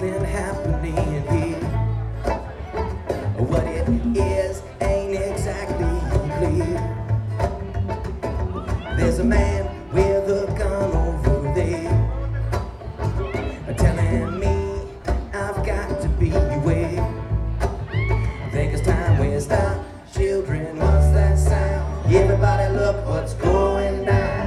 something happening here. What it is ain't exactly clear. There's a man with a gun over there telling me I've got to beware. I think it's time we stop. Children, what's that sound? Everybody look what's going down.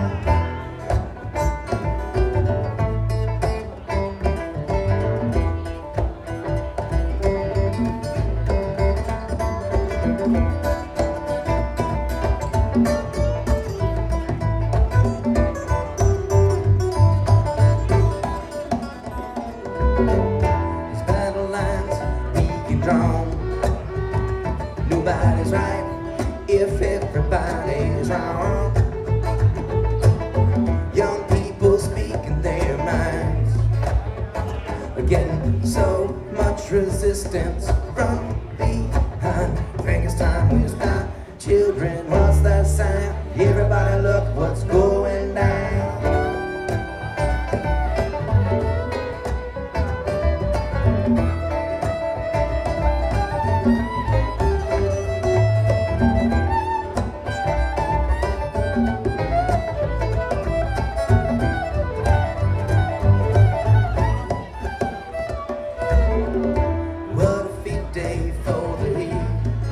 These battle lines being drawn. Nobody's right if everybody's wrong. Young people speaking their minds, getting so much resistance from behind. I think it's time we stop. Children, what's that sign? Everybody look what's going down. What a feat day for the heat.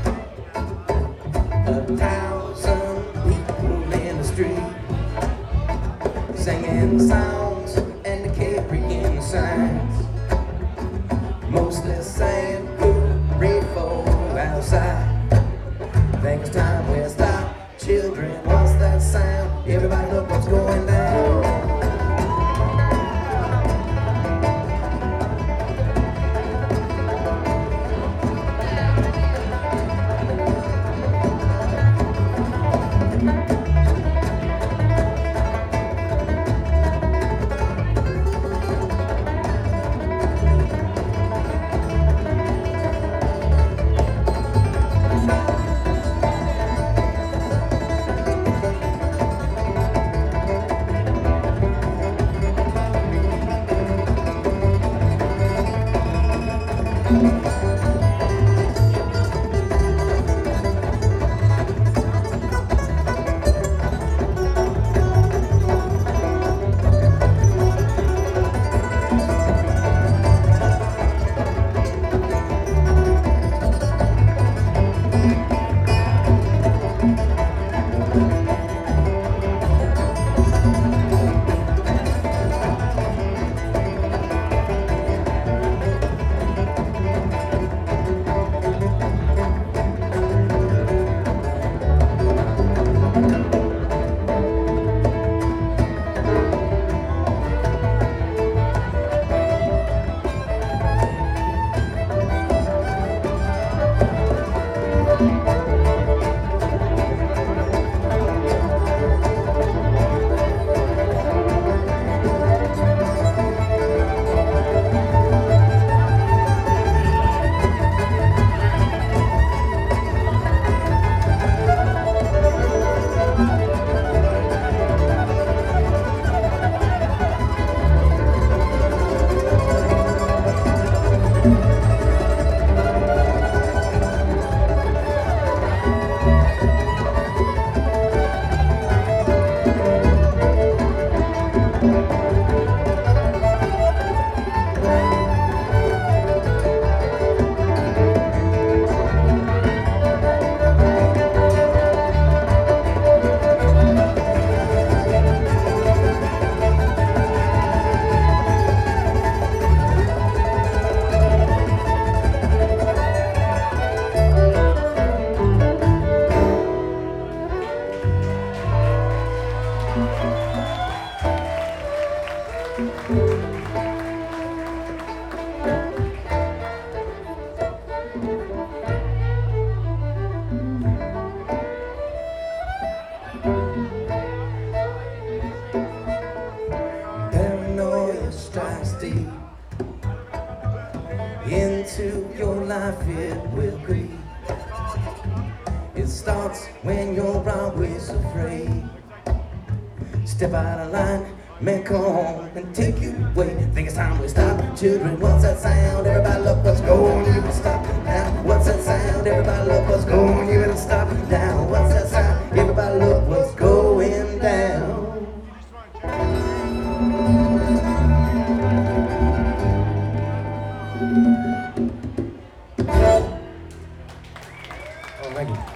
1,000 people in the street, singing songs and carrying signs, mostly saying hooray for outside. Think it's time we stop. Children, what's that sound? Everybody look what's going down. Paranoia strikes deep into your life, it will creep. It starts when you're always afraid. Step out of line, may come and take you away. Think it's time we stop. Children, what's that sound? Everybody look what's going. You better stop now. What's that sound? Everybody look what's going. You better stop now. What's that sound? Everybody look what's going down. Oh, thank you.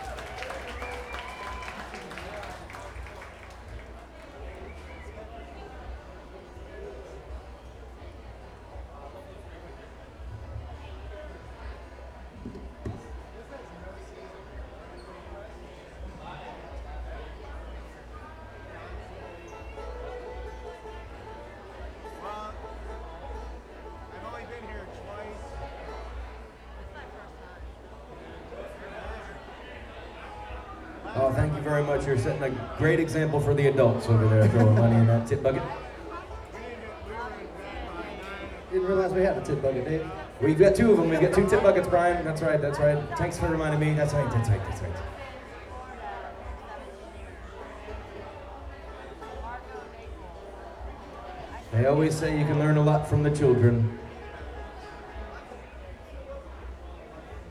Oh, thank you very much. You're setting a great example for the adults over there throwing money in that tip bucket. Didn't realize we had a tip bucket, Dave. We've got two of them. We've got two tip buckets, Brian. That's right, that's right. Thanks for reminding me. That's right, that's right, that's right. They always say you can learn a lot from the children.